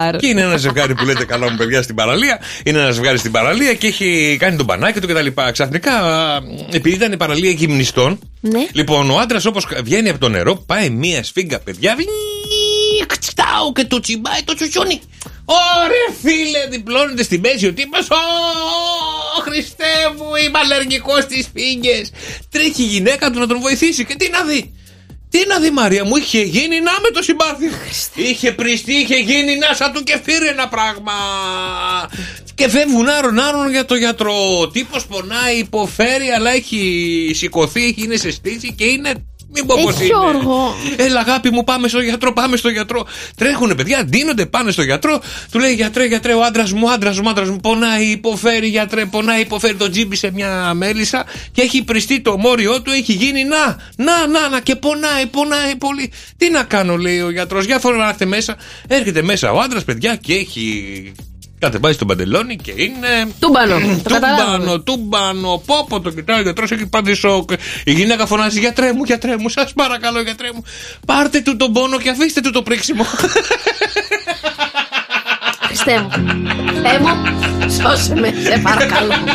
Και είναι ένα ζευγάρι που λέτε καλά μου παιδιά στην παραλία. Είναι ένα ζευγάρι στην παραλία και έχει κάνει τον μπανάκι του κτλ. Ξαφνικά, επειδή ήταν η παραλία γυμνιστών, ναι. Λοιπόν, ο άντρας όπως βγαίνει από το νερό, πάει μία σφίγγα, παιδιά, και το τσιμπάει το τσουτσούνι. Ωρε φίλε, διπλώνεται στη μέση ο τύπος. Ω Χριστέ μου, είμαι αλλεργικός στις σφίγγες. Τρέχει η γυναίκα του να τον βοηθήσει και τι να δει. Τι να δει, Μαρία μου, είχε γίνει να με το συμπάθειο. Είχε πριστεί, είχε γίνει να σαν του κεφίρι ένα πράγμα. Και φεύγουν άρον για το γιατρό. Ο τύπος πονάει, υποφέρει, αλλά έχει σηκωθεί, είναι σε στήση και είναι. Μην πω πως είναι. Έλα αγάπη μου, πάμε στο γιατρό. Τρέχουνε παιδιά, ντύνονται, πάνε στο γιατρό. Του λέει γιατρέ, ο άντρας μου πονάει, υποφέρει γιατρέ, υποφέρει. Το τζίμπησε μια μέλισσα και έχει πριστεί το μόριό του, έχει γίνει να και πονάει πολύ. Τι να κάνω, λέει ο γιατρός, για φοράστε μέσα. Έρχεται μέσα ο άντρας, παιδιά, και έχει κατεβάζει το παντελόνι και είναι. Τούμπανο. Πόπο το κοιτάει ο γιατρός, έχει πάθει σοκ. Η γυναίκα φωνάζει: Γιατρέ μου, σας παρακαλώ, γιατρέ μου. Πάρτε του τον πόνο και αφήστε του το πρίξιμο. Χριστέ μου, Θεέ μου, σώσε με, σε παρακαλώ.